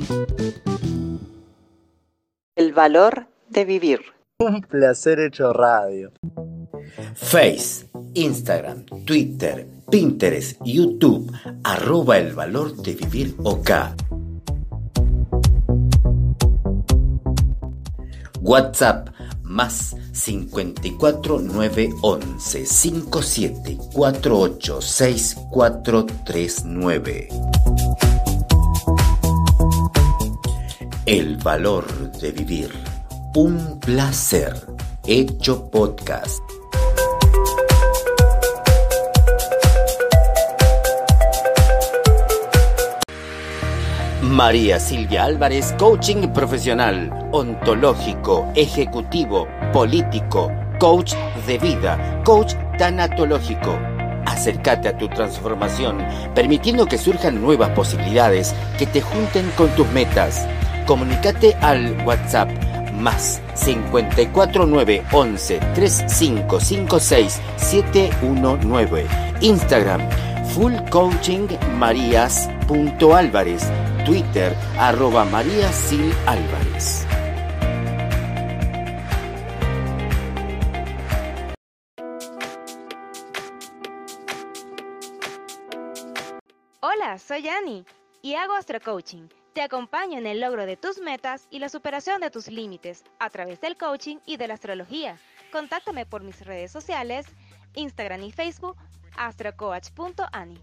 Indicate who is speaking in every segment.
Speaker 1: El valor de vivir.
Speaker 2: Un placer hecho radio.
Speaker 3: Face, Instagram, Twitter, Pinterest, YouTube, @El Valor de Vivir OK. WhatsApp más 54 911 5748 6439. El valor de vivir. Un placer hecho podcast. María Silvia Álvarez, coaching profesional, ontológico, ejecutivo, político, coach de vida, coach tanatológico. Acércate a tu transformación, permitiendo que surjan nuevas posibilidades que te junten con tus metas. Comunícate al WhatsApp más 54 911 3556 719. Instagram fullcoachingmarias.álvarez. Twitter @mariasilálvarez.
Speaker 4: Hola, soy Annie y hago astrocoaching. Te acompaño en el logro de tus metas y la superación de tus límites a través del coaching y de la astrología. Contáctame por mis redes sociales, Instagram y Facebook, astrocoach.annie.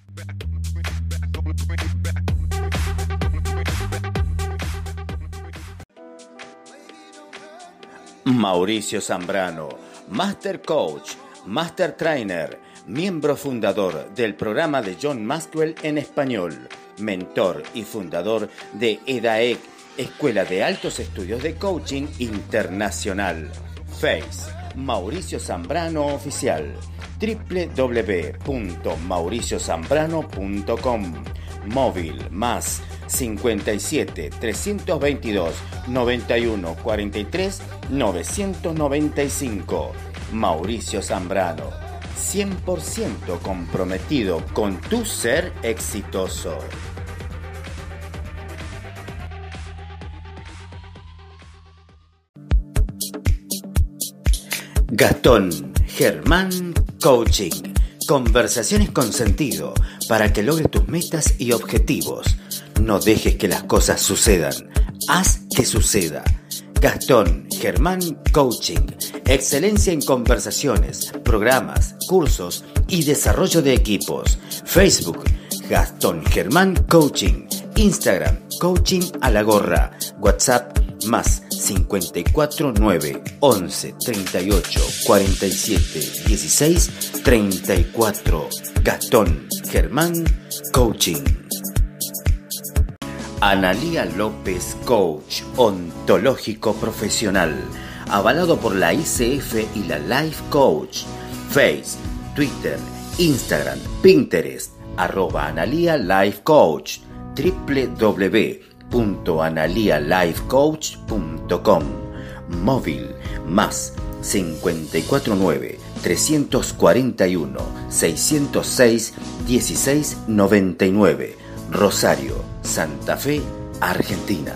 Speaker 3: Mauricio Zambrano, Master Coach, Master Trainer, miembro fundador del programa de John Maxwell en español, mentor y fundador de EDAEC, Escuela de Altos Estudios de Coaching Internacional. Face, Mauricio Zambrano Oficial, www.mauriciozambrano.com. Móvil más 57 322 91 43 995. Mauricio Zambrano, 100% comprometido con tu ser exitoso. Gastón Germán Coaching. Conversaciones con sentido para que logres tus metas y objetivos. No dejes que las cosas sucedan. Haz que suceda. Gastón Germán Coaching. Excelencia en conversaciones, programas, cursos y desarrollo de equipos. Facebook, Gastón Germán Coaching. Instagram, Coaching a la Gorra. WhatsApp, más 54 9 11 38 47 16 34. Gastón Germán Coaching. Analía López Coach, ontológico profesional, avalado por la ICF y la Life Coach. Face, Twitter, Instagram, Pinterest, @Analía Life Coach, www.analialifecoach.com. Móvil más 549 341 606 1699. Rosario, Santa Fe, Argentina.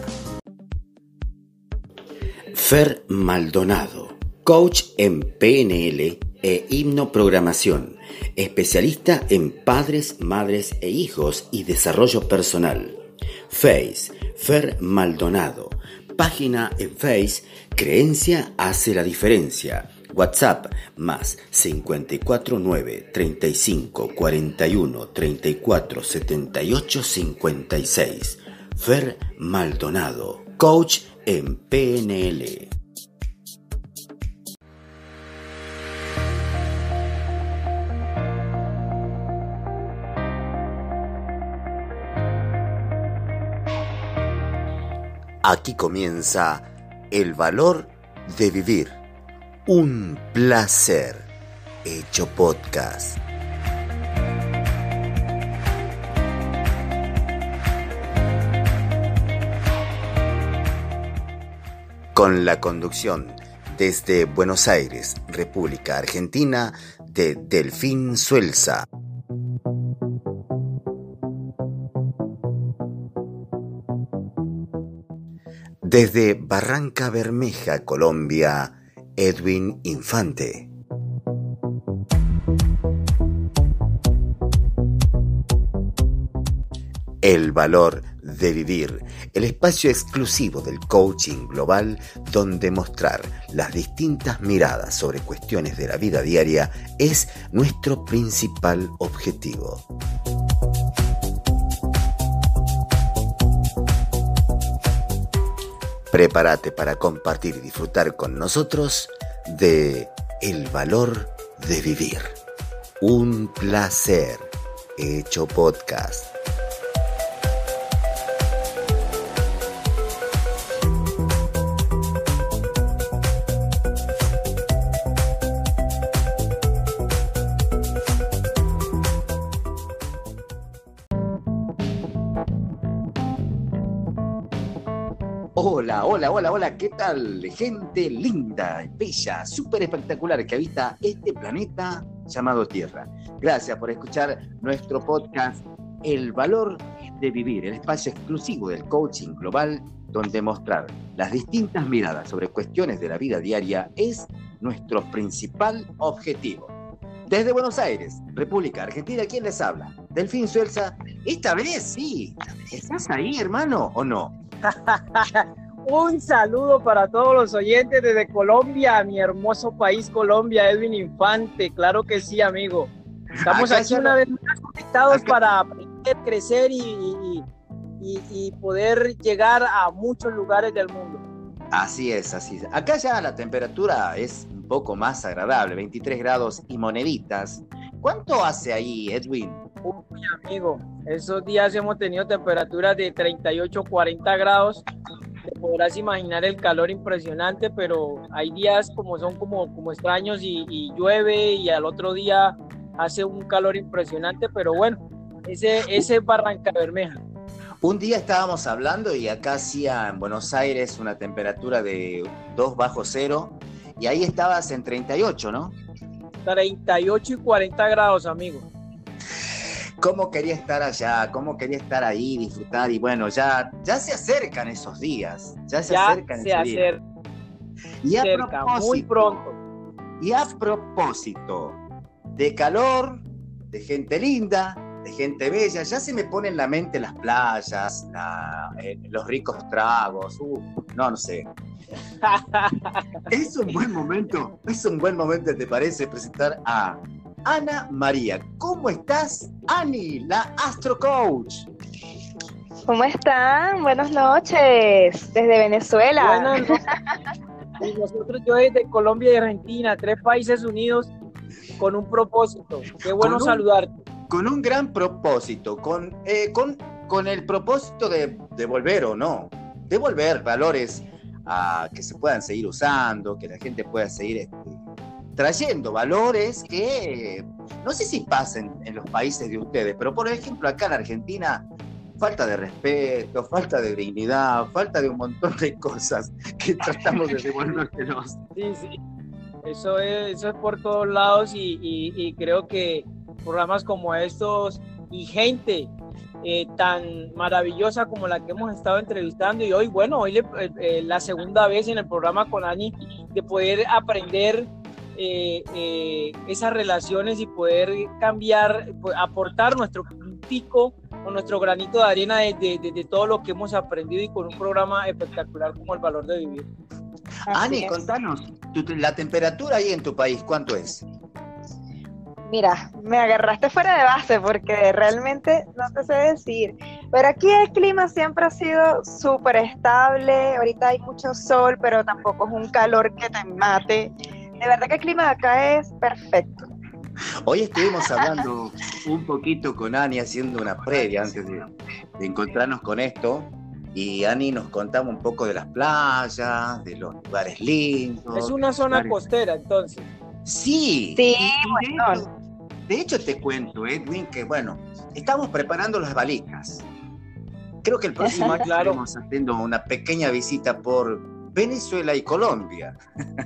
Speaker 3: Fer Maldonado, coach en PNL e hipnoprogramación, especialista en padres, madres e hijos y desarrollo personal. Face, Fer Maldonado. Página en Face, Creencia hace la diferencia. WhatsApp más 54 9 35 41 34 78 56. Fer Maldonado, coach en PNL. Aquí comienza El valor de vivir. Un placer hecho podcast. Con la conducción desde Buenos Aires, República Argentina, de Delfín Suelza. Desde Barranca Bermeja, Colombia, Edwin Infante. El valor de vivir, el espacio exclusivo del coaching global donde mostrar las distintas miradas sobre cuestiones de la vida diaria es nuestro principal objetivo. Prepárate para compartir y disfrutar con nosotros de El valor de vivir. Un placer hecho podcast.
Speaker 5: Hola, ¿qué tal? Gente linda, bella, súper espectacular que habita este planeta llamado Tierra. Gracias por escuchar nuestro podcast El valor de vivir, el espacio exclusivo del coaching global donde mostrar las distintas miradas sobre cuestiones de la vida diaria es nuestro principal objetivo. Desde Buenos Aires, República Argentina, ¿quién les habla? Delfín Suelza. Esta vez sí. ¿Estás ahí, hermano, o no?
Speaker 6: Un saludo para todos los oyentes desde Colombia, mi hermoso país Colombia, Edwin Infante, claro que sí, amigo. Estamos aquí una vez más conectados para aprender, crecer y poder llegar a muchos lugares del mundo.
Speaker 5: Así es. Acá ya la temperatura es un poco más agradable, 23 grados y moneditas. ¿Cuánto hace ahí, Edwin?
Speaker 6: Uy, amigo, esos días hemos tenido temperaturas de 38, 40 grados. Te podrás imaginar el calor impresionante, pero hay días son como extraños y llueve y al otro día hace un calor impresionante, pero bueno, ese es Barranca Bermeja.
Speaker 5: Un día estábamos hablando y acá hacía en Buenos Aires una temperatura de 2 bajo cero y ahí estabas en 38, ¿no? 38
Speaker 6: y 40 grados, amigo.
Speaker 5: ¿Cómo quería estar allá? ¿Cómo quería estar ahí, disfrutar? Y bueno, ya se acercan esos días. Ya se acercan esos días. Y
Speaker 6: muy pronto.
Speaker 5: Y a propósito de calor, de gente linda, de gente bella, ya se me ponen en la mente las playas, los ricos tragos. No sé. Es un buen momento, ¿te parece? Presentar a Ana María. ¿Cómo estás, Ani, la Astro Coach?
Speaker 4: ¿Cómo están? Buenas noches, desde Venezuela.
Speaker 6: Buenas noches. Y nosotros, yo desde Colombia y Argentina, 3 países unidos con un propósito. Qué bueno saludarte.
Speaker 5: Con un gran propósito, con el propósito de devolver o no, devolver valores que se puedan seguir usando, que la gente pueda seguir trayendo valores que no sé si pasen en los países de ustedes, pero por ejemplo acá en Argentina, falta de respeto, falta de dignidad, falta de un montón de cosas que tratamos de devolvérselos.
Speaker 6: Sí, eso es por todos lados y creo que programas como estos y gente tan maravillosa como la que hemos estado entrevistando y hoy la segunda vez en el programa con Ani, de poder aprender esas relaciones y poder cambiar, aportar nuestro puntico o nuestro granito de arena de todo lo que hemos aprendido y con un programa espectacular como El valor de vivir.
Speaker 5: Ani, contanos, la temperatura ahí en tu país, ¿cuánto es?
Speaker 4: Mira, me agarraste fuera de base porque realmente no te sé decir, pero aquí el clima siempre ha sido súper estable, ahorita hay mucho sol, pero tampoco es un calor que te mate. De verdad que el clima de acá es perfecto.
Speaker 5: Hoy estuvimos hablando un poquito con Ani, haciendo una previa antes de encontrarnos con esto, y Ani nos contaba un poco de las playas, de los lugares lindos.
Speaker 6: Es una zona costera, entonces.
Speaker 5: Sí,
Speaker 4: bueno.
Speaker 5: De hecho te cuento, Edwin, que estamos preparando las valijas. Creo que el próximo año estaremos haciendo una pequeña visita por Venezuela y Colombia.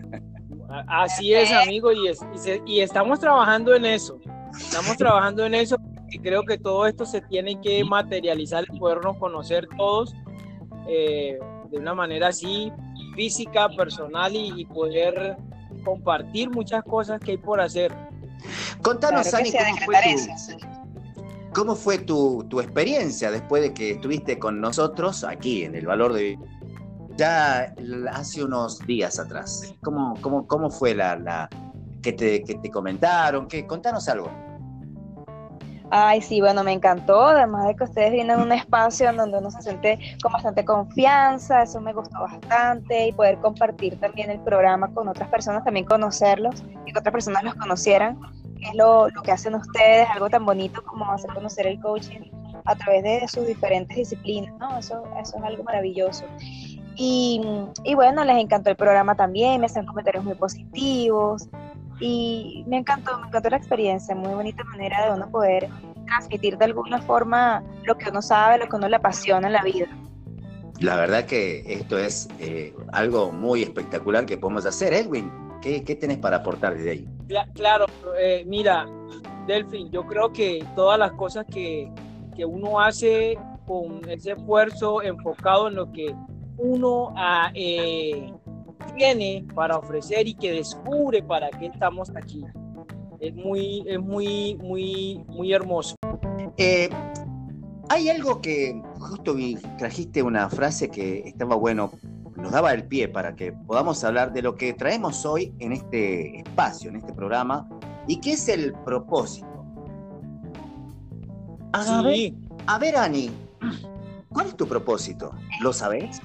Speaker 6: Así es, amigo, y estamos trabajando en eso. Y creo que todo esto se tiene que materializar y podernos conocer todos. de una manera así física, personal y poder compartir muchas cosas que hay por hacer.
Speaker 5: Contanos,
Speaker 4: Claro que
Speaker 5: Ani,
Speaker 4: sí,
Speaker 5: ¿cómo fue tu experiencia después de que estuviste con nosotros aquí en El Valor de Vivir? Ya hace unos días atrás. ¿Cómo fue que te comentaron? Contanos algo.
Speaker 4: Ay, sí, bueno, me encantó, además de que ustedes vienen a un espacio en donde uno se siente con bastante confianza, eso me gustó bastante, y poder compartir también el programa con otras personas, también conocerlos, y que otras personas los conocieran, que es lo que hacen ustedes, algo tan bonito como hacer conocer el coaching a través de sus diferentes disciplinas, ¿no? Eso es algo maravilloso. Y bueno, les encantó el programa también, me hacen comentarios muy positivos, y me encantó la experiencia, muy bonita manera de uno poder transmitir de alguna forma lo que uno sabe, lo que uno le apasiona en la vida.
Speaker 5: La verdad que esto es algo muy espectacular que podemos hacer. Edwin, ¿qué tenés para aportar desde ahí?
Speaker 6: Claro, mira, Delfín, yo creo que todas las cosas que uno hace con ese esfuerzo enfocado en lo que uno tiene para ofrecer y que descubre para qué estamos aquí, es muy hermoso.
Speaker 5: Hay algo que justo trajiste una frase que estaba bueno, nos daba el pie para que podamos hablar de lo que traemos hoy en este espacio, en este programa, y que es el propósito.
Speaker 6: Sí.
Speaker 5: A ver, Ani, ¿cuál es tu propósito? ¿Lo sabés?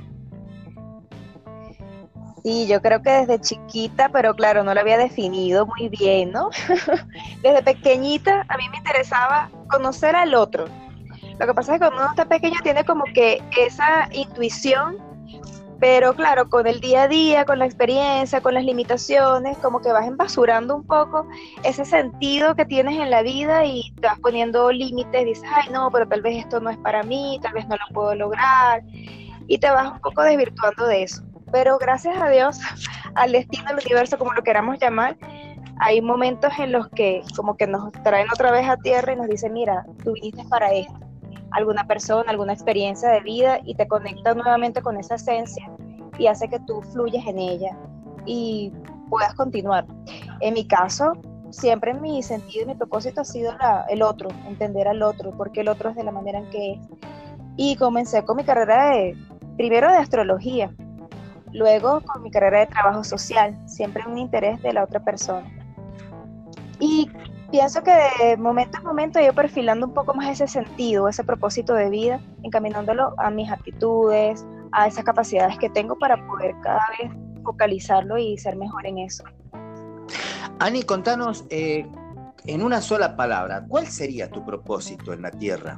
Speaker 4: Sí, yo creo que desde chiquita, pero claro, no lo había definido muy bien, ¿no? Desde pequeñita a mí me interesaba conocer al otro. Lo que pasa es que cuando uno está pequeño tiene como que esa intuición, pero claro, con el día a día, con la experiencia, con las limitaciones, como que vas embasurando un poco ese sentido que tienes en la vida y te vas poniendo límites, dices, ay no, pero tal vez esto no es para mí, tal vez no lo puedo lograr, y te vas un poco desvirtuando de eso. Pero gracias a Dios, al destino, al universo, como lo queramos llamar, hay momentos en los que como que nos traen otra vez a tierra y nos dicen, mira, tú viniste para esto. Alguna persona, alguna experiencia de vida y te conecta nuevamente con esa esencia y hace que tú fluyas en ella y puedas continuar. En mi caso, siempre mi sentido y mi propósito ha sido el otro, entender al otro, porque el otro es de la manera en que es. Y comencé con mi carrera primero de astrología, luego con mi carrera de trabajo social, siempre un interés de la otra persona. Y pienso que de momento en momento he ido perfilando un poco más ese sentido, ese propósito de vida, encaminándolo a mis aptitudes, a esas capacidades que tengo para poder cada vez focalizarlo y ser mejor en eso.
Speaker 5: Ani, contanos en una sola palabra, ¿cuál sería tu propósito en la Tierra?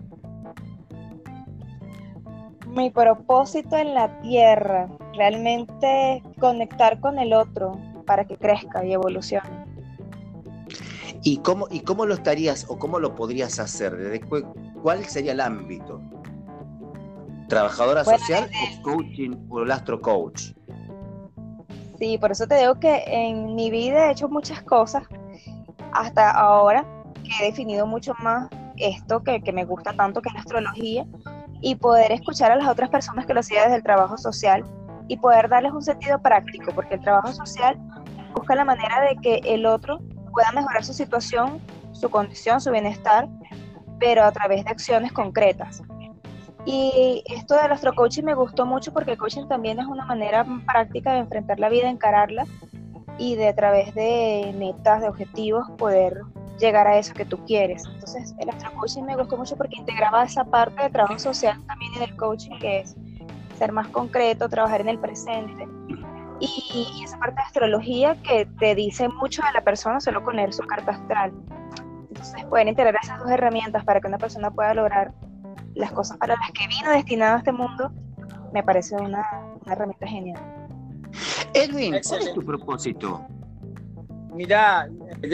Speaker 4: Mi propósito en la Tierra, realmente conectar con el otro para que crezca y evolucione.
Speaker 5: ¿Y cómo lo estarías o cómo lo podrías hacer? ¿Cuál sería el ámbito? ¿Trabajadora social o coaching o el astro coach?
Speaker 4: Sí, por eso te digo que en mi vida he hecho muchas cosas hasta ahora, que he definido mucho más esto que me gusta tanto, que es la astrología, y poder escuchar a las otras personas que lo hacían desde el trabajo social y poder darles un sentido práctico, porque el trabajo social busca la manera de que el otro pueda mejorar su situación, su condición, su bienestar, pero a través de acciones concretas. Y esto del astrocoaching me gustó mucho porque el coaching también es una manera práctica de enfrentar la vida, encararla y de a través de metas, de objetivos, poder llegar a eso que tú quieres. Entonces el astrocoaching me gustó mucho porque integraba esa parte de trabajo social también en el coaching, que es ser más concreto, trabajar en el presente. Y esa parte de astrología que te dice mucho de la persona solo con leer su carta astral. Entonces pueden integrar esas dos herramientas para que una persona pueda lograr las cosas para las que vino destinado a este mundo. Me parece una herramienta genial.
Speaker 5: Edwin,
Speaker 6: Excelente.
Speaker 5: ¿cuál es tu propósito?
Speaker 6: Mira,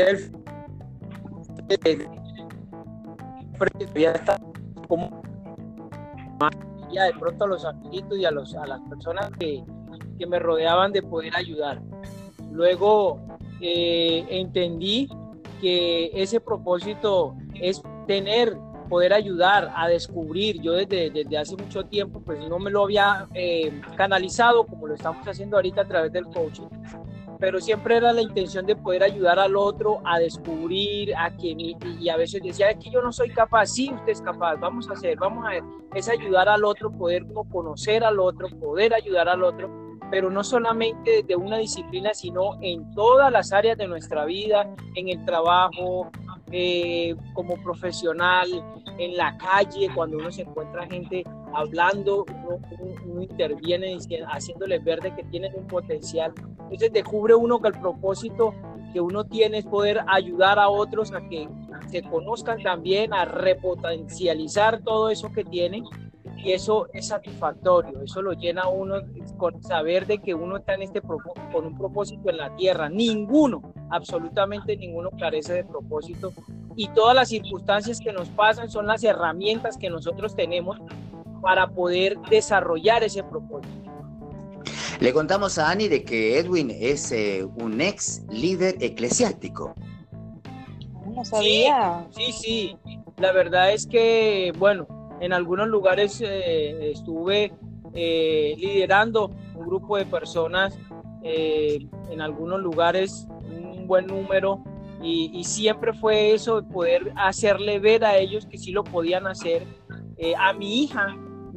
Speaker 6: ya está como ya de pronto a los amiguitos y a las personas que me rodeaban de poder ayudar. Luego entendí que ese propósito es tener poder ayudar a descubrir. Yo desde hace mucho tiempo pues no me lo había canalizado como lo estamos haciendo ahorita a través del coaching, pero siempre era la intención de poder ayudar al otro a descubrir, y a veces decía, es que yo no soy capaz. Sí, usted es capaz, vamos a ver, es ayudar al otro, poder conocer al otro, poder ayudar al otro, pero no solamente desde una disciplina, sino en todas las áreas de nuestra vida, en el trabajo, como profesional, en la calle, cuando uno se encuentra gente hablando, uno interviene haciéndoles ver de que tienen un potencial. Entonces descubre uno que el propósito que uno tiene es poder ayudar a otros a que se conozcan también, a repotencializar todo eso que tienen, y eso es satisfactorio, eso lo llena a uno con saber de que uno está con un propósito en la tierra. Absolutamente ninguno carece de propósito, y todas las circunstancias que nos pasan son las herramientas que nosotros tenemos para poder desarrollar ese propósito.
Speaker 5: Le contamos a Ani de que Edwin es un ex líder eclesiástico.
Speaker 7: No sabía.
Speaker 6: Sí. La verdad es que, bueno, en algunos lugares estuve liderando un grupo de personas, en algunos lugares un buen número, y siempre fue eso, poder hacerle ver a ellos que sí lo podían hacer. A mi hija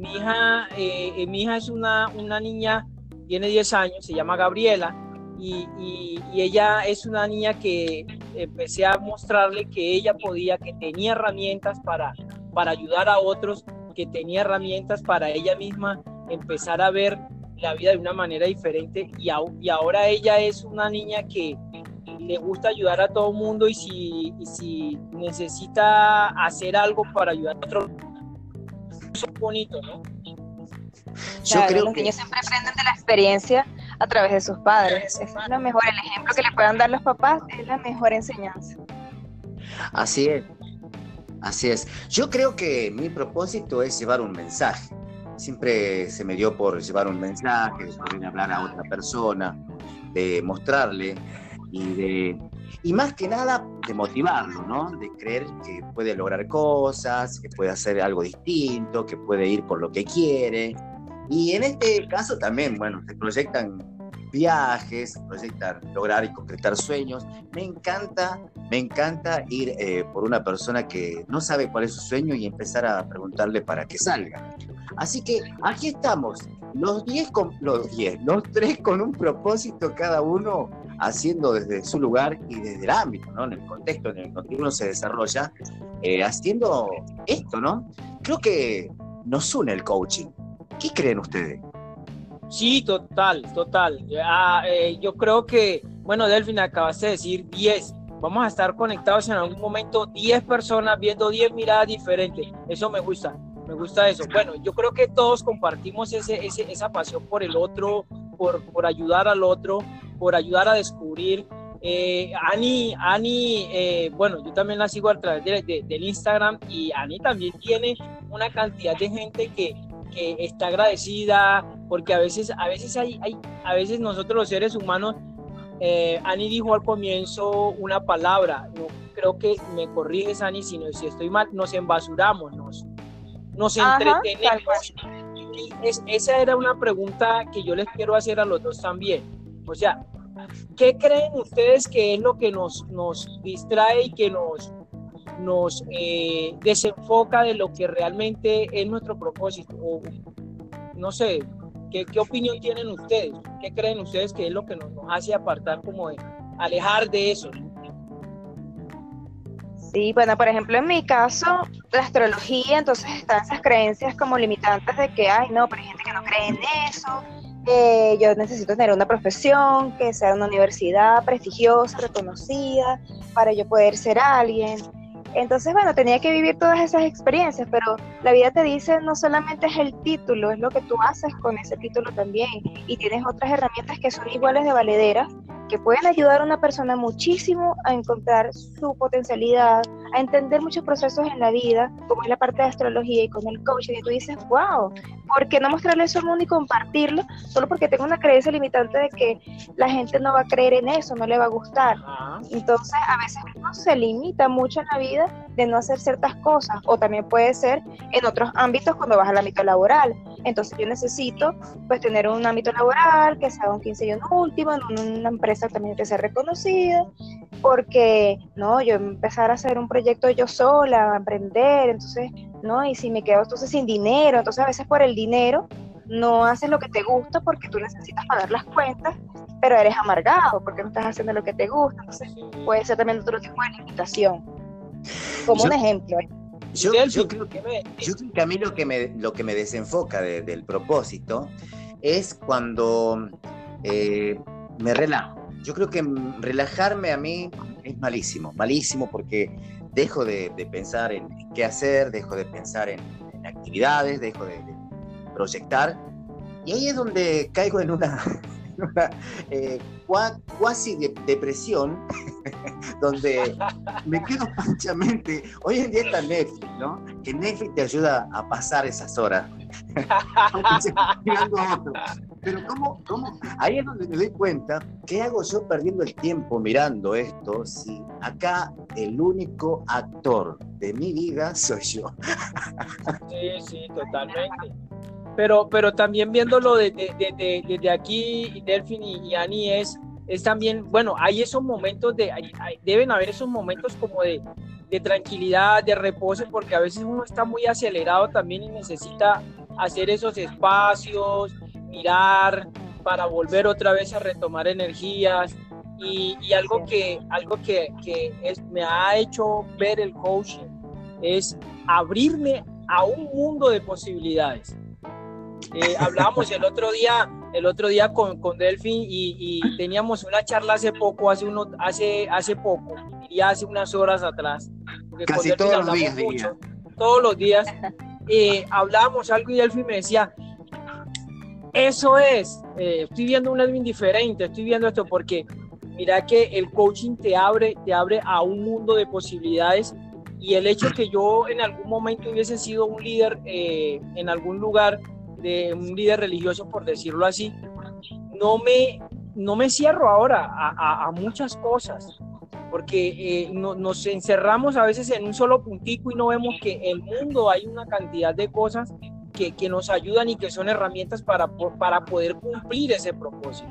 Speaker 6: es una niña, tiene 10 años, se llama Gabriela, y ella es una niña que empecé a mostrarle que ella podía, que tenía herramientas para ayudar a otros, que tenía herramientas para ella misma empezar a ver la vida de una manera diferente, y ahora ella es una niña que le gusta ayudar a todo el mundo, y si necesita hacer algo para ayudar a otros, eso es bonito, ¿no?
Speaker 7: Claro, los niños siempre aprenden de la experiencia a través de sus padres. Es lo mejor, el ejemplo que le puedan dar los papás es la mejor enseñanza.
Speaker 5: Así es. Yo creo que mi propósito es llevar un mensaje. Siempre se me dio por llevar un mensaje, de poder hablar a otra persona, de mostrarle y más que nada de motivarlo, ¿no? De creer que puede lograr cosas, que puede hacer algo distinto, que puede ir por lo que quiere. Y en este caso también, bueno, se proyectan viajes, se proyectan lograr y concretar sueños. Me encanta ir por una persona que no sabe cuál es su sueño y empezar a preguntarle para que salga. Así que aquí estamos, los tres con un propósito cada uno, haciendo desde su lugar y desde el ámbito, ¿no? En el contexto en el que uno se desarrolla, haciendo esto, ¿no? Creo que nos une el coaching. ¿Qué creen ustedes?
Speaker 6: Sí, total. Yo creo que, bueno, Delfín, acabaste de decir 10. Vamos a estar conectados en algún momento, 10 personas viendo 10 miradas diferentes. Eso me gusta eso. Bueno, yo creo que todos compartimos esa pasión por el otro, por ayudar al otro, por ayudar a descubrir. Ani, bueno, yo también la sigo a través del Instagram, y Ani también tiene una cantidad de gente que está agradecida, porque a veces nosotros los seres humanos, Ani dijo al comienzo una palabra, no creo que me corriges, Ani, si estoy mal, nos embasuramos, nos entretenemos. Esa era una pregunta que yo les quiero hacer a los dos también. O sea, ¿qué creen ustedes que es lo que nos distrae y que nos desenfoca de lo que realmente es nuestro propósito? O, no sé, ¿qué opinión tienen ustedes? ¿Qué creen ustedes que es lo que nos hace apartar, como de alejar de eso?
Speaker 7: Sí, bueno, por ejemplo, en mi caso, la astrología, entonces están esas creencias como limitantes de que, ay, no, pero hay gente que no cree en eso, yo necesito tener una profesión, que sea una universidad prestigiosa, reconocida, para yo poder ser alguien. Entonces, bueno, tenía que vivir todas esas experiencias, pero la vida te dice, no solamente es el título, es lo que tú haces con ese título también, y tienes otras herramientas que son iguales de valederas, que pueden ayudar a una persona muchísimo a encontrar su potencialidad, a entender muchos procesos en la vida, como es la parte de astrología y con el coaching, y tú dices, wow, ¿por qué no mostrarle eso al mundo y compartirlo? Solo porque tengo una creencia limitante de que la gente no va a creer en eso, no le va a gustar. Entonces, a veces uno se limita mucho en la vida de no hacer ciertas cosas, o también puede ser en otros ámbitos cuando vas al ámbito laboral. Entonces yo necesito pues tener un ámbito laboral que sea un 15 y un último, en una empresa también que sea reconocida, porque no, yo empezar a hacer un proyecto yo sola, a emprender, entonces, no, y si me quedo entonces sin dinero, entonces a veces por el dinero no haces lo que te gusta porque tú necesitas pagar las cuentas, pero eres amargado porque no estás haciendo lo que te gusta, entonces puede ser también otro tipo de limitación, como un ejemplo.
Speaker 5: Yo creo que a mí lo que me desenfoca del propósito es cuando me relajo. Yo creo que relajarme a mí es malísimo porque dejo de pensar en qué hacer, dejo de pensar en actividades, dejo de proyectar, y ahí es donde caigo en una cuasi depresión, donde me quedo panchamente. Hoy en día está Netflix, ¿no? Que Netflix te ayuda a pasar esas horas. Pero ¿cómo? Ahí es donde me doy cuenta, ¿qué hago yo perdiendo el tiempo mirando esto si acá el único actor de mi vida soy yo?
Speaker 6: Sí, totalmente. Pero también viéndolo desde aquí, Delfín y Ani, es también, bueno, hay esos momentos deben haber esos momentos como de tranquilidad, de reposo, porque a veces uno está muy acelerado también y necesita hacer esos espacios, mirar para volver otra vez a retomar energías, y algo que me ha hecho ver el coaching es abrirme a un mundo de posibilidades. Hablábamos el otro día con Delfín y teníamos una charla hace poco, hace unas horas atrás.
Speaker 5: Casi todos los días, mucho,
Speaker 6: todos los días. Hablábamos algo y Delfín me decía, eso es, estoy viendo un Delfín diferente, estoy viendo esto porque mira que el coaching te abre a un mundo de posibilidades, y el hecho que yo en algún momento hubiese sido un líder en algún lugar, de un líder religioso, por decirlo así, no me cierro ahora a muchas cosas, porque nos encerramos a veces en un solo puntico y no vemos que en el mundo hay una cantidad de cosas que nos ayudan y que son herramientas para poder cumplir ese propósito.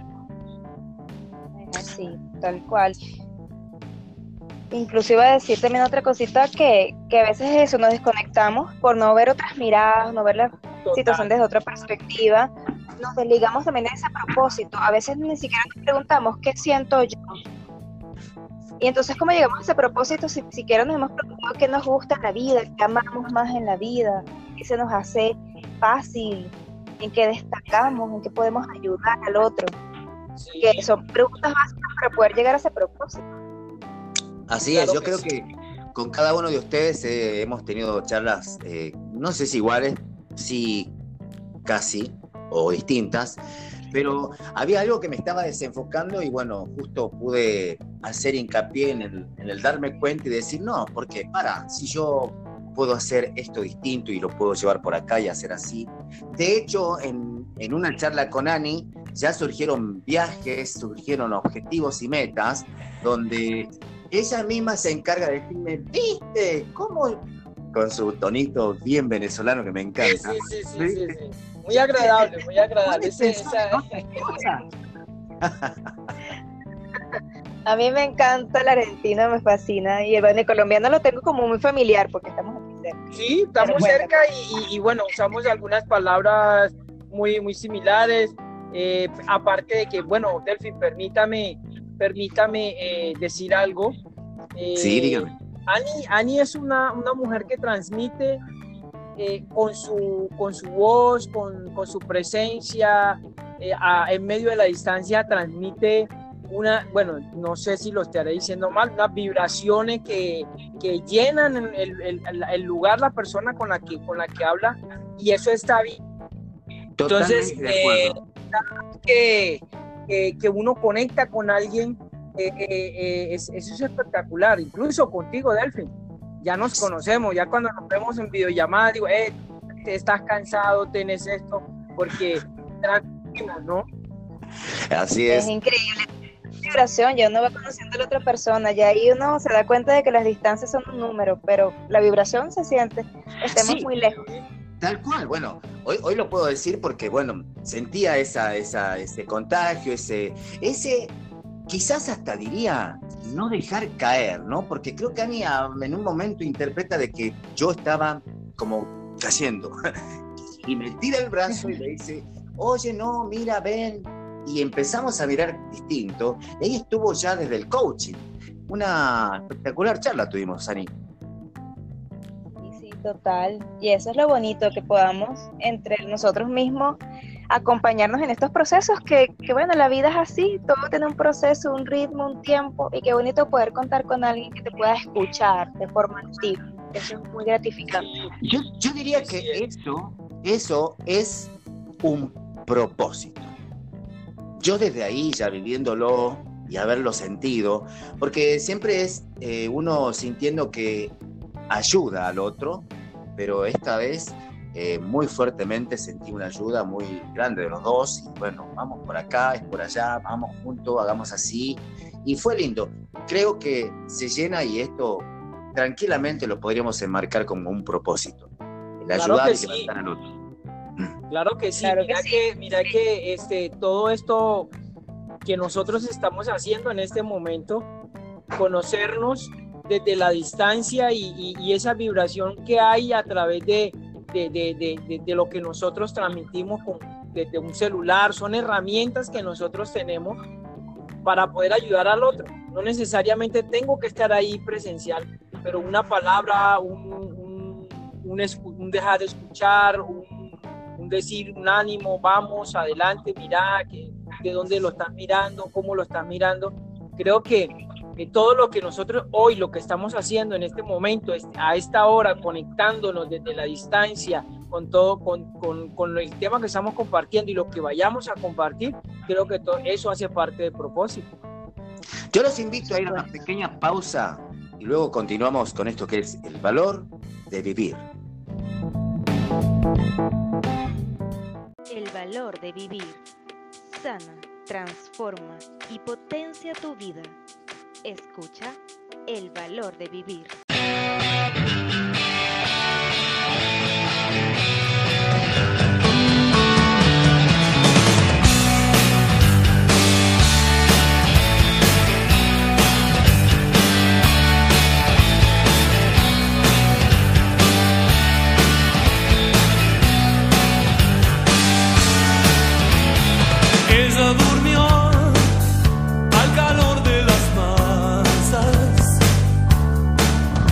Speaker 7: Sí, tal cual. Inclusive decir también otra cosita, que a veces eso, nos desconectamos por no ver otras miradas, no ver la situación desde otra perspectiva, nos desligamos también de ese propósito. A veces ni siquiera nos preguntamos qué siento yo, y entonces cómo llegamos a ese propósito si siquiera nos hemos preguntado qué nos gusta en la vida, qué amamos más en la vida, qué se nos hace fácil, en qué destacamos, en qué podemos ayudar al otro. Sí. Que son preguntas básicas para poder llegar a ese propósito.
Speaker 5: Así claro, es, yo creo que con cada uno de ustedes hemos tenido charlas, no sé si iguales, sí casi, o distintas, pero había algo que me estaba desenfocando y bueno, justo pude hacer hincapié en el darme cuenta y decir, no, porque si yo puedo hacer esto distinto y lo puedo llevar por acá y hacer así. De hecho, en una charla con Ani, ya surgieron viajes, surgieron objetivos y metas, donde ella misma se encarga de decirme, ¿viste? ¿Cómo? Con su tonito bien venezolano que me encanta.
Speaker 6: Sí. Muy agradable.
Speaker 7: A mí me encanta el argentino, me fascina, y el colombiano lo tengo como muy familiar porque estamos aquí cerca.
Speaker 6: Sí, estamos cerca y bueno, usamos algunas palabras muy, muy similares. Aparte de que, bueno, Delfín, permítame decir algo.
Speaker 5: Sí, dígame.
Speaker 6: Ani es una mujer que transmite con su voz, con su presencia, en medio de la distancia, transmite bueno, no sé si lo estaré diciendo mal, unas vibraciones que llenan el lugar, la persona con la que habla, y eso está bien. Entonces, que uno conecta con alguien, eso es espectacular. Incluso contigo, Delfín, ya nos conocemos, ya cuando nos vemos en videollamada digo, estás cansado, tenés esto, porque transmitimos, ¿no?
Speaker 5: Así es.
Speaker 7: Es increíble. vibración, ya uno va conociendo a la otra persona, ya ahí uno se da cuenta de que las distancias son un número, pero la vibración se siente, estemos
Speaker 5: Sí.
Speaker 7: muy lejos.
Speaker 5: Tal cual, bueno, hoy lo puedo decir porque, bueno, sentía ese contagio, ese, quizás hasta diría, no dejar caer, ¿no? Porque creo que Ani en un momento interpreta de que yo estaba como cayendo, y me tira el brazo y le dice, oye, no, mira, ven, y empezamos a mirar distinto, y ahí estuvo ya desde el coaching, una espectacular charla tuvimos, Ani.
Speaker 7: Sí, total. Y eso es lo bonito, que podamos entre nosotros mismos acompañarnos en estos procesos que bueno, la vida es así, todo tiene un proceso, un ritmo, un tiempo, y qué bonito poder contar con alguien que te pueda escuchar de forma activa. Eso es muy gratificante.
Speaker 5: Yo diría que eso es un propósito. Yo desde ahí, ya viviéndolo y haberlo sentido, porque siempre es uno sintiendo que ayuda al otro, pero esta vez muy fuertemente sentí una ayuda muy grande de los dos, y bueno, vamos por acá, es por allá, vamos juntos, hagamos así, y fue lindo. Creo que se llena, y esto tranquilamente lo podríamos enmarcar como un propósito, el ayudar y levantar al otro.
Speaker 6: Claro que sí,
Speaker 7: Claro
Speaker 6: mira
Speaker 7: que
Speaker 6: que, mira que todo esto que nosotros estamos haciendo en este momento, conocernos desde la distancia y esa vibración que hay a través de lo que nosotros transmitimos desde un celular, son herramientas que nosotros tenemos para poder ayudar al otro. No necesariamente tengo que estar ahí presencial, pero una palabra, un dejar de escuchar, un decir, un ánimo, vamos, adelante, mira, de dónde lo estás mirando, cómo lo estás mirando. Creo que todo lo que nosotros hoy, lo que estamos haciendo en este momento, a esta hora, conectándonos desde la distancia, con todo, con el tema que estamos compartiendo y lo que vayamos a compartir, creo que todo eso hace parte del propósito.
Speaker 5: Yo los invito a ir a una pequeña pausa y luego continuamos con esto que es el valor de vivir.
Speaker 4: El valor de vivir. Sana, transforma y potencia tu vida. Escucha el valor de vivir.
Speaker 8: Ella durmió al calor de las masas,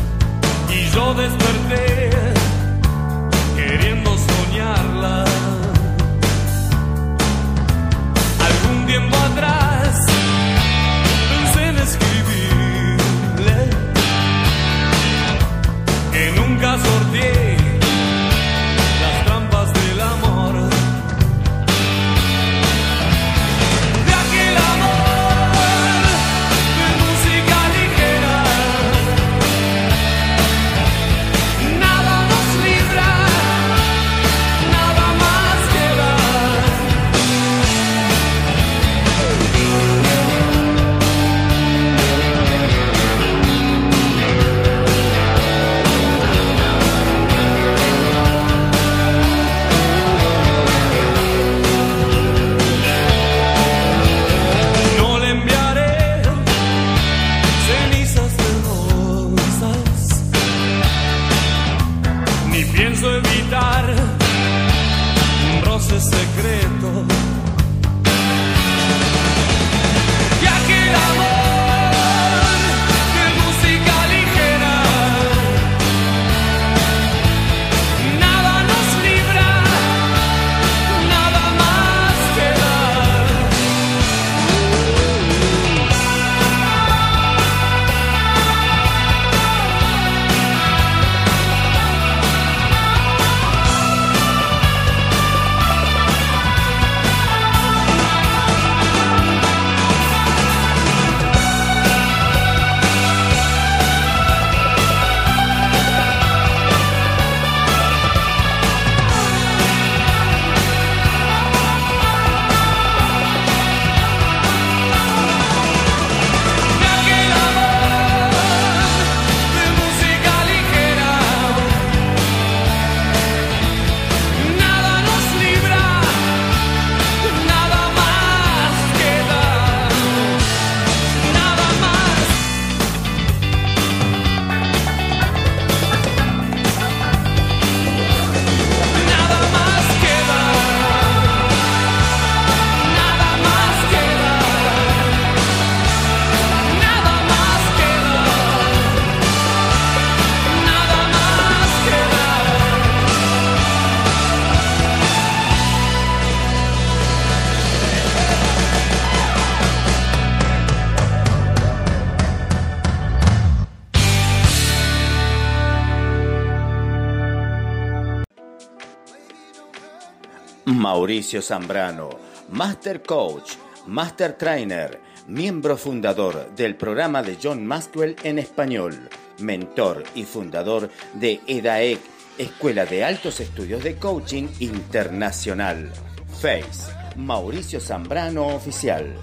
Speaker 3: Mauricio Zambrano, Master Coach, Master Trainer, miembro fundador del programa de John Maxwell en español, mentor y fundador de EDAEC, Escuela de Altos Estudios de Coaching Internacional. Face, Mauricio Zambrano Oficial,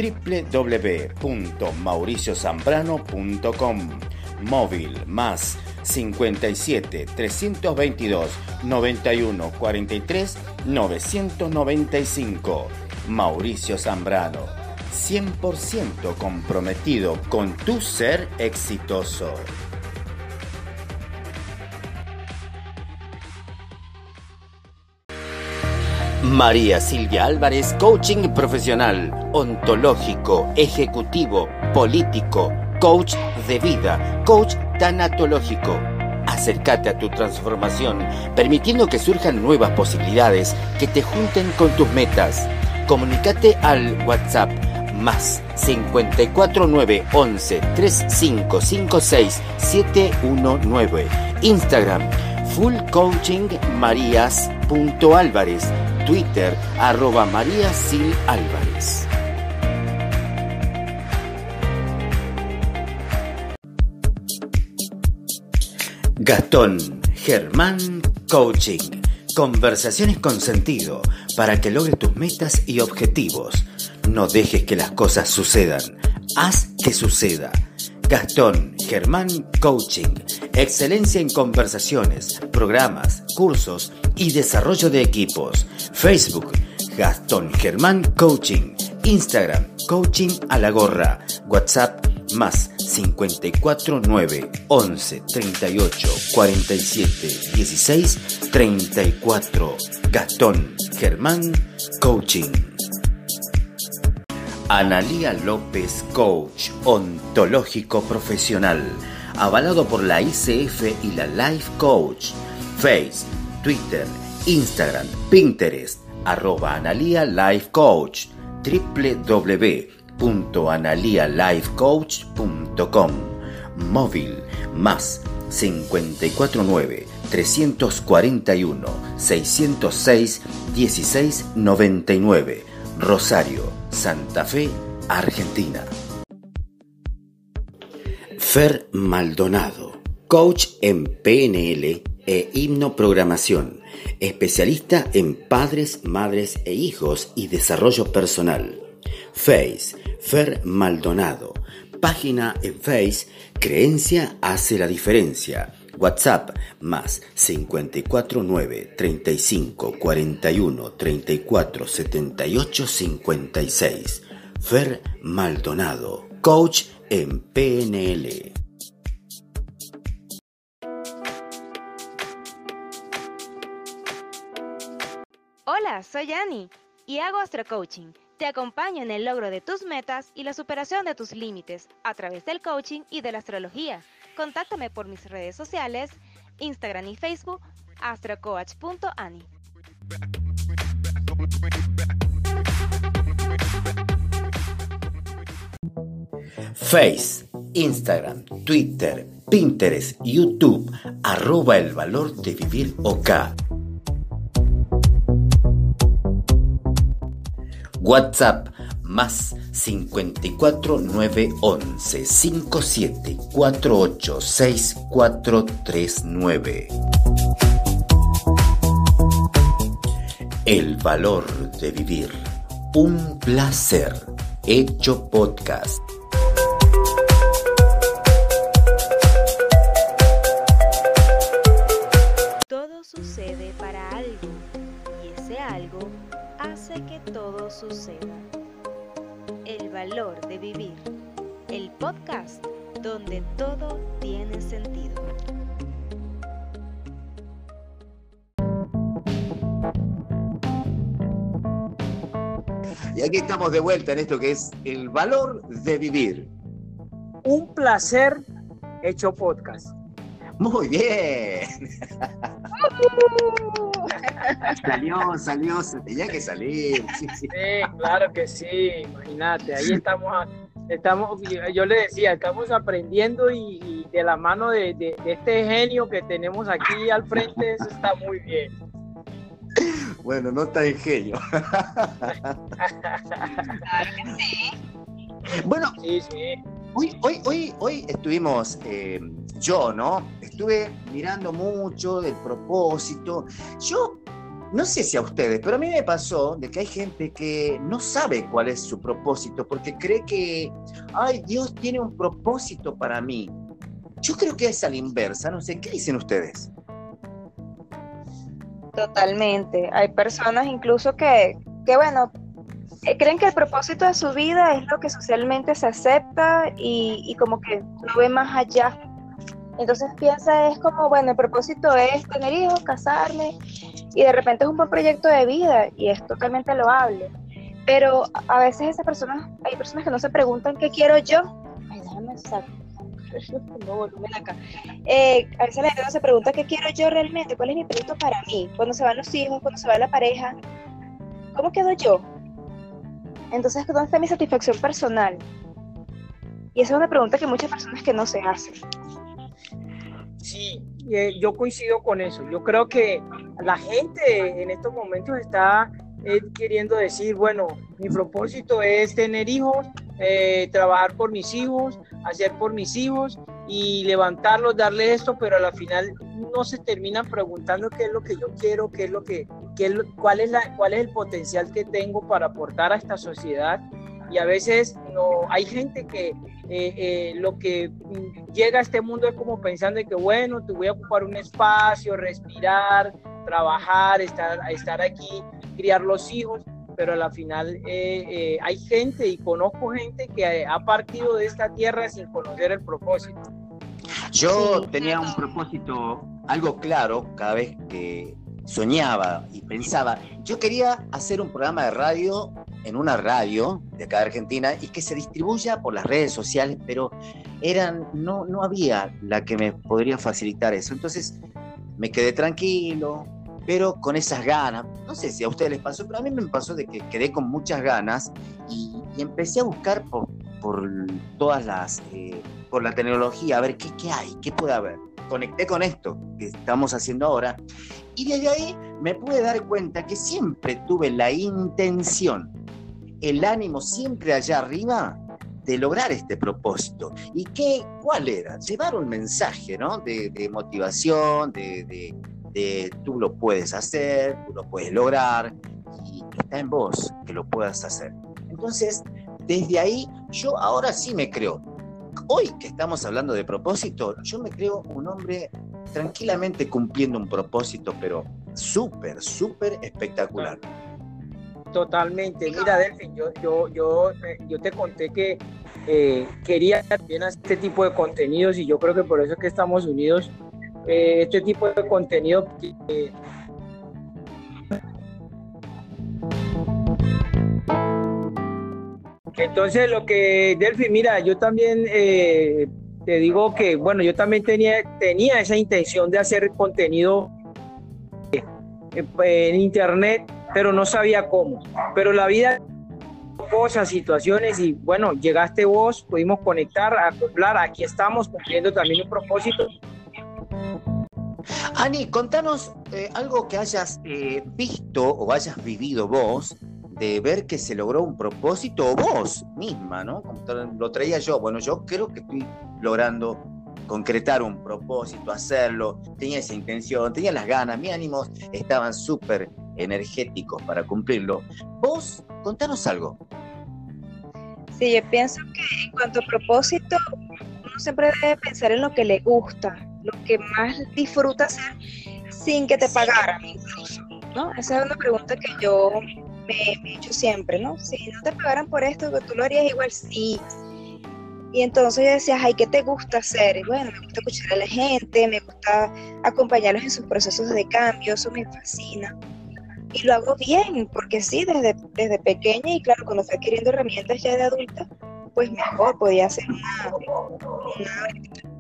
Speaker 3: www.mauriciozambrano.com. Móvil más 57 322 91 43 995. Mauricio Zambrano, 100% comprometido con tu ser exitoso. María Silvia Álvarez, coaching profesional, ontológico, ejecutivo, político, coach de vida, coach tanatológico. Acércate a tu transformación, permitiendo que surjan nuevas posibilidades que te junten con tus metas. Comunícate al WhatsApp más 54911 3556 719. Instagram fullcoachingmarias.álvarez. Twitter @mariasilálvarez. Gastón Germán Coaching. Conversaciones con sentido para que logres tus metas y objetivos. No dejes que las cosas sucedan. Haz que suceda. Gastón Germán Coaching. Excelencia en conversaciones, programas, cursos y desarrollo de equipos. Facebook, Gastón Germán Coaching. Instagram, Coaching a la Gorra. WhatsApp, más 549 11 38 47 16 34. Gastón Germán Coaching. Analía López Coach, ontológico profesional, avalado por la ICF y la Life Coach. Face, Twitter, Instagram, Pinterest, @Analía Life Coach, www.analialifecoach.com. Móvil más 549 341 606 1699. Rosario, Santa Fe, Argentina. Fer Maldonado, coach en PNL e hipnoprogramación, especialista en padres, madres e hijos y desarrollo personal. Face, Fer Maldonado. Página en Face, Creencia hace la diferencia. WhatsApp más 549 35 41 34 78 56. Fer Maldonado, coach en PNL.
Speaker 4: Hola, soy Annie y hago astrocoaching. Te acompaño en el logro de tus metas y la superación de tus límites a través del coaching y de la astrología. Contáctame por mis redes sociales, Instagram y Facebook, astrocoach.ani.
Speaker 3: Face, Instagram, Twitter, Pinterest, YouTube, @El Valor de Vivir OK. WhatsApp más 54911 5748 6439. El valor de vivir. Un placer. Hecho podcast.
Speaker 4: Todo sucede para algo y ese algo hace que todo suceda. El valor de vivir. El podcast donde todo tiene sentido.
Speaker 5: Y aquí estamos de vuelta en esto que es el valor de vivir.
Speaker 6: Un placer hecho podcast.
Speaker 5: Muy bien. Salió, tenía que salir. Sí.
Speaker 6: Sí, claro que sí, imagínate, ahí estamos, yo le decía, estamos aprendiendo y de la mano de este genio que tenemos aquí al frente, eso está muy bien.
Speaker 5: Bueno, no tan ingenio.
Speaker 7: Claro que sí.
Speaker 5: Bueno,
Speaker 6: Sí, sí.
Speaker 5: hoy estuvimos, yo, ¿no? Estuve mirando mucho del propósito. Yo no sé si a ustedes, pero a mí me pasó de que hay gente que no sabe cuál es su propósito porque cree que, ay, Dios tiene un propósito para mí. Yo creo que es a la inversa, no sé, ¿qué dicen ustedes?
Speaker 7: Totalmente. Hay personas incluso que bueno, creen que el propósito de su vida es lo que socialmente se acepta y como que no ve más allá. Entonces piensa, es como, bueno, el propósito es tener hijos, casarme, y de repente es un buen proyecto de vida y es totalmente loable. Pero a veces hay personas que no se preguntan qué quiero yo. Ay, déjame sacar no volumen acá. A veces la gente no se pregunta qué quiero yo realmente, cuál es mi proyecto para mí, cuando se van los hijos, cuando se va la pareja, ¿cómo quedo yo? Entonces, ¿dónde está mi satisfacción personal? Y esa es una pregunta que muchas personas que no se hacen.
Speaker 6: Sí, yo coincido con eso. Yo creo que la gente en estos momentos está queriendo decir, bueno, mi propósito es tener hijos, trabajar por mis hijos, hacer por mis hijos y levantarlos, darles esto, pero a la final no se terminan preguntando qué es lo que yo quiero, cuál es el potencial que tengo para aportar a esta sociedad. Y a veces hay gente que lo que llega a este mundo es como pensando que bueno, te voy a ocupar un espacio, respirar, trabajar, estar aquí, criar los hijos, pero a la final hay gente y conozco gente que ha partido de esta tierra sin conocer el propósito.
Speaker 5: Yo tenía un propósito, algo claro, cada vez que soñaba y pensaba, yo quería hacer un programa de radio en una radio de acá de Argentina y que se distribuya por las redes sociales, pero no había la que me podría facilitar eso. Entonces me quedé tranquilo, pero con esas ganas. No sé si a ustedes les pasó, pero a mí me pasó de que quedé con muchas ganas y empecé a buscar por todas las por la tecnología, a ver qué hay, qué puede haber. Conecté con esto que estamos haciendo ahora y desde ahí me pude dar cuenta que siempre tuve la intención, el ánimo siempre allá arriba de lograr este propósito. ¿Y cuál era? Llevar un mensaje, ¿no? De motivación, de tú lo puedes hacer, tú lo puedes lograr y está en vos que lo puedas hacer. Entonces, desde ahí, yo ahora sí me creo. Hoy que estamos hablando de propósito, yo me creo un hombre tranquilamente cumpliendo un propósito, pero súper, súper espectacular.
Speaker 6: Totalmente. Mira, Delfín, yo te conté que quería también hacer este tipo de contenidos y yo creo que por eso es que estamos unidos. Este tipo de contenido entonces lo que Delfín, mira, yo también te digo que bueno, yo también tenía esa intención de hacer contenido en internet, pero no sabía cómo, pero la vida, cosas, situaciones y bueno, llegaste vos, pudimos conectar, acoplar, aquí estamos cumpliendo también un propósito.
Speaker 5: Ani, contanos algo que hayas visto o hayas vivido vos, de ver que se logró un propósito, o vos misma, ¿no? Como lo traía yo. Bueno, yo creo que estoy logrando concretar un propósito, hacerlo, tenía esa intención, tenía las ganas, mis ánimos estaban súper energéticos para cumplirlo. Vos, contanos algo.
Speaker 7: Sí, yo pienso que en cuanto a propósito, uno siempre debe pensar en lo que le gusta, lo que más disfruta hacer sin que te pagaran incluso, ¿no? Esa es una pregunta que yo me he hecho siempre, ¿no? Si no te pagaran por esto, ¿tú lo harías igual? Sí. Y entonces yo decía, ay, ¿qué te gusta hacer? Y bueno, me gusta escuchar a la gente, me gusta acompañarlos en sus procesos de cambio, eso me fascina. Y lo hago bien, porque sí, desde pequeña y claro, cuando fui adquiriendo herramientas ya de adulta, pues mejor podía hacer una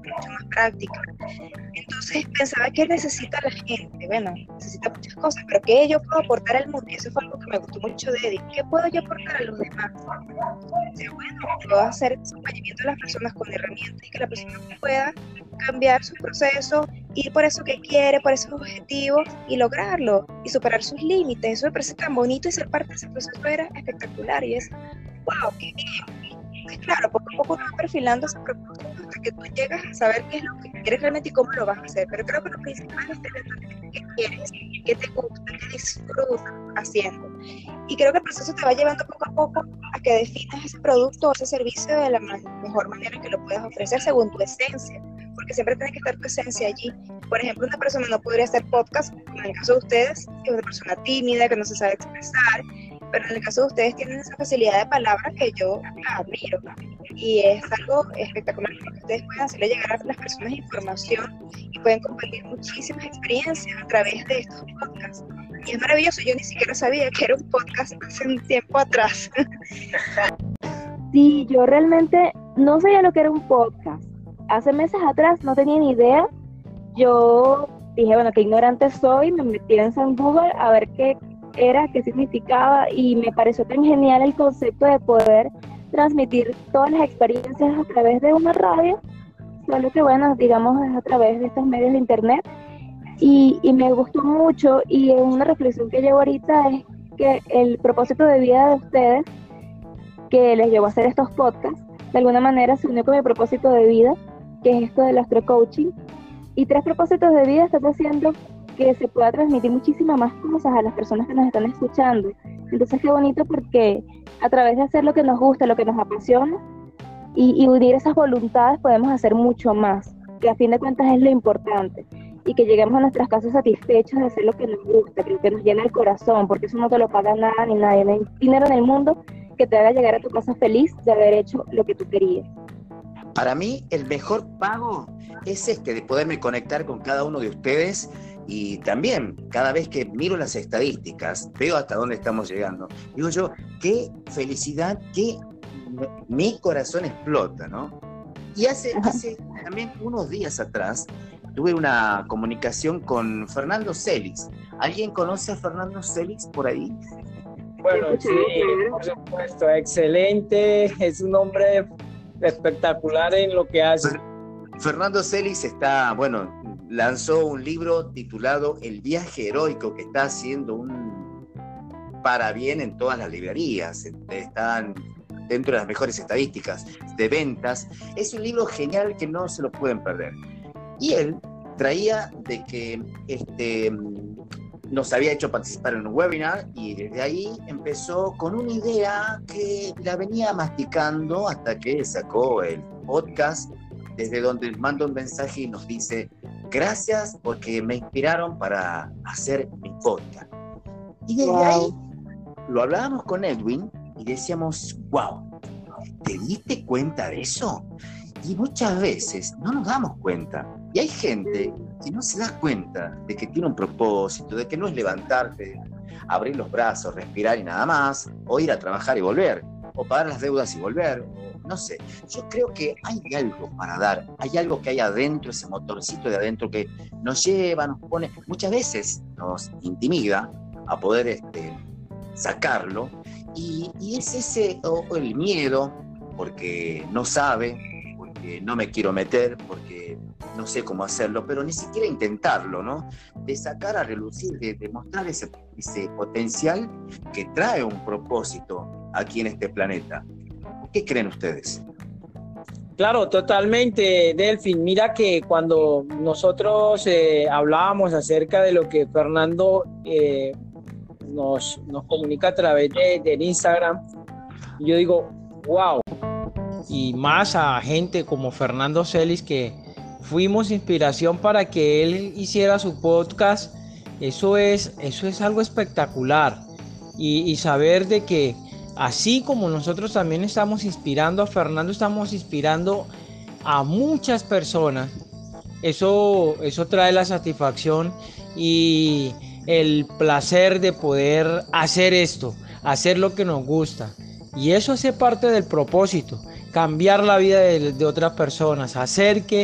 Speaker 7: mucho más práctica. Entonces pensaba que necesita la gente, bueno, necesita muchas cosas, pero ¿qué yo puedo aportar al mundo? Y eso fue algo que me gustó mucho de Eddie. ¿Qué puedo yo aportar a los demás? O sea, bueno, puedo hacer acompañamiento a las personas con herramientas y que la persona pueda cambiar su proceso, ir por eso que quiere, por esos objetivos y lograrlo y superar sus límites. Eso me parece tan bonito y ser parte de ese proceso era espectacular y es, wow, qué bien. Entonces, claro, poco a poco uno va perfilando ese propósito hasta que tú llegas a saber qué es lo que quieres realmente y cómo lo vas a hacer. Pero creo que lo principal es tener qué quieres, qué te gusta, qué disfrutas haciendo. Y creo que el proceso te va llevando poco a poco a que definas ese producto o ese servicio de la mejor manera en que lo puedas ofrecer según tu esencia, porque siempre tiene que estar tu esencia allí. Por ejemplo, una persona no podría hacer podcast, como en el caso de ustedes, que es una persona tímida, que no se sabe expresar, pero en el caso de ustedes tienen esa facilidad de palabra que yo admiro. Y es algo espectacular porque ustedes pueden hacerle llegar a las personas información y pueden compartir muchísimas experiencias a través de estos podcasts. Y es maravilloso, yo ni siquiera sabía que era un podcast hace un tiempo atrás.
Speaker 9: Sí, yo realmente no sabía lo que era un podcast. Hace meses atrás no tenía ni idea. Yo dije, bueno, qué ignorante soy, me metí en San Google a ver qué era, qué significaba, y me pareció tan genial el concepto de poder transmitir todas las experiencias a través de una radio, solo que bueno, digamos es a través de estos medios de internet, y me gustó mucho. Y una reflexión que llevo ahorita es que el propósito de vida de ustedes, que les llevó a hacer estos podcasts, de alguna manera se unió con mi propósito de vida, que es esto del astrocoaching, y 3 propósitos de vida están haciendo que se pueda transmitir muchísimas más cosas a las personas que nos están escuchando. Entonces qué bonito, porque a través de hacer lo que nos gusta, lo que nos apasiona, y unir esas voluntades podemos hacer mucho más, que a fin de cuentas es lo importante, y que lleguemos a nuestras casas satisfechos de hacer lo que nos gusta, que nos llena el corazón, porque eso no te lo paga nada ni nadie, no hay dinero en el mundo que te haga llegar a tu casa feliz de haber hecho lo que tú querías.
Speaker 5: Para mí, el mejor pago es de poderme conectar con cada uno de ustedes. Y también, cada vez que miro las estadísticas, veo hasta dónde estamos llegando. Digo yo, qué felicidad, que mi corazón explota, ¿no? Y hace también unos días atrás, tuve una comunicación con Fernando Celis. ¿Alguien conoce a Fernando Celis por ahí?
Speaker 6: Bueno, sí, por supuesto, excelente, es un hombre espectacular en lo que hace.
Speaker 5: Fernando Celis lanzó un libro titulado El viaje heroico, que está haciendo un parabién en todas las librerías, están dentro de las mejores estadísticas de ventas. Es un libro genial que no se lo pueden perder. Y él traía de que nos había hecho participar en un webinar, y desde ahí empezó con una idea que la venía masticando hasta que sacó el podcast, desde donde manda un mensaje y nos dice: gracias porque me inspiraron para hacer mi podcast. Y desde ahí lo hablábamos con Edwin y decíamos: wow, ¿te diste cuenta de eso? Y muchas veces no nos damos cuenta. Y hay gente que no se da cuenta de que tiene un propósito, de que no es levantarte, abrir los brazos, respirar y nada más, o ir a trabajar y volver, o pagar las deudas y volver, o no sé. Yo creo que hay algo para dar, hay algo que hay adentro, ese motorcito de adentro que nos lleva, nos pone, muchas veces nos intimida a poder sacarlo, y es ese, o el miedo, porque no sabe, porque no me quiero meter, porque no sé cómo hacerlo, pero ni siquiera intentarlo, ¿no? De sacar a relucir, de mostrar ese potencial que trae un propósito aquí en este planeta. ¿Qué creen ustedes?
Speaker 6: Claro, totalmente, Delfín. Mira que cuando nosotros hablábamos acerca de lo que Fernando nos comunica a través del Instagram, yo digo, wow. Y más a gente como Fernando Celis, que fuimos inspiración para que él hiciera su podcast. Eso es algo espectacular. Y saber de que así como nosotros también estamos inspirando a Fernando, estamos inspirando a muchas personas. Eso trae la satisfacción y el placer de poder hacer esto, hacer lo que nos gusta. Y eso hace parte del propósito, cambiar la vida de otras personas, hacer que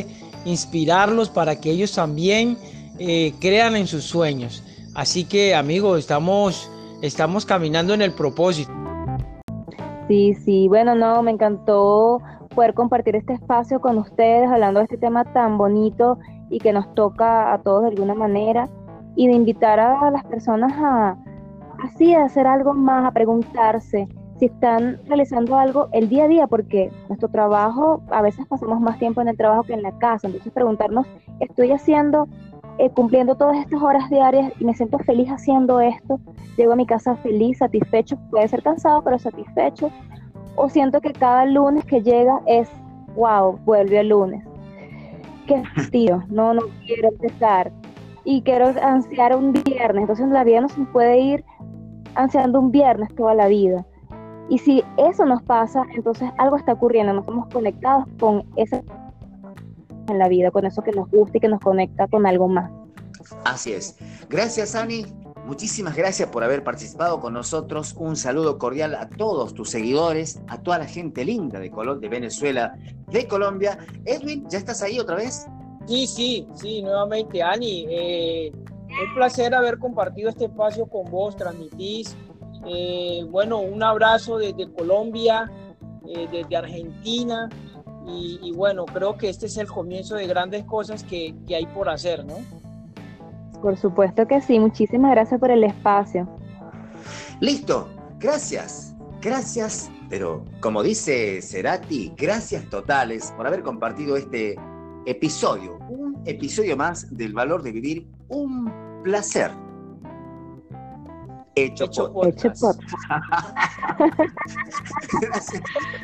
Speaker 6: inspirarlos para que ellos también crean en sus sueños. Así que, amigos, estamos caminando en el propósito.
Speaker 9: Sí, bueno, no, me encantó poder compartir este espacio con ustedes, hablando de este tema tan bonito y que nos toca a todos de alguna manera, y de invitar a las personas a hacer algo más, a preguntarse si están realizando algo el día a día, porque nuestro trabajo, a veces pasamos más tiempo en el trabajo que en la casa, entonces preguntarnos, estoy cumpliendo todas estas horas diarias y me siento feliz haciendo esto, llego a mi casa feliz, satisfecho, puede ser cansado, pero satisfecho, o siento que cada lunes que llega es, wow, vuelve el lunes, qué fastidio, no quiero empezar, y quiero ansiar un viernes, entonces la vida no se puede ir ansiando un viernes toda la vida. Y si eso nos pasa, entonces algo está ocurriendo, no estamos conectados con ese en la vida, con eso que nos gusta y que nos conecta con algo más.
Speaker 5: Así es. Gracias, Ani. Muchísimas gracias por haber participado con nosotros. Un saludo cordial a todos tus seguidores, a toda la gente linda de Venezuela, de Colombia. Edwin, ¿ya estás ahí otra vez?
Speaker 6: Sí, nuevamente, Ani. Un placer haber compartido este espacio con vos, transmitís. Bueno, un abrazo desde Colombia, desde Argentina, y bueno, creo que este es el comienzo de grandes cosas que hay por hacer, ¿no?
Speaker 9: Por supuesto que sí, muchísimas gracias por el espacio.
Speaker 5: Listo, gracias, pero como dice Cerati, gracias totales por haber compartido este episodio, un episodio más del valor de vivir, un placer. Hecho podcast. Gracias.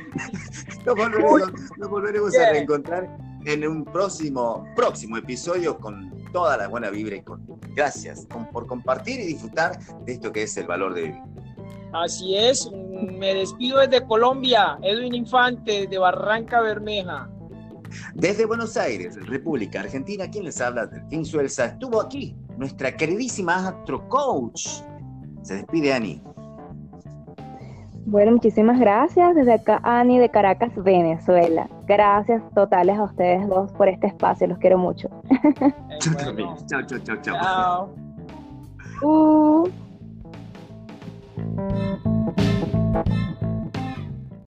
Speaker 5: Nos volveremos a reencontrar en un próximo episodio con toda la buena vibra y con gracias por compartir y disfrutar de esto que es el valor de vivir.
Speaker 6: Así es, me despido desde Colombia, Edwin Infante, de Barranca Bermeja.
Speaker 5: Desde Buenos Aires, República Argentina, quien les habla, Delfín Suelza, estuvo aquí nuestra queridísima Astro Coach. Se despide Ani.
Speaker 9: Bueno, muchísimas gracias. Desde acá, Ani de Caracas, Venezuela. Gracias totales a ustedes dos por este espacio. Los quiero mucho.
Speaker 5: Yo también. Chao.
Speaker 6: Chao.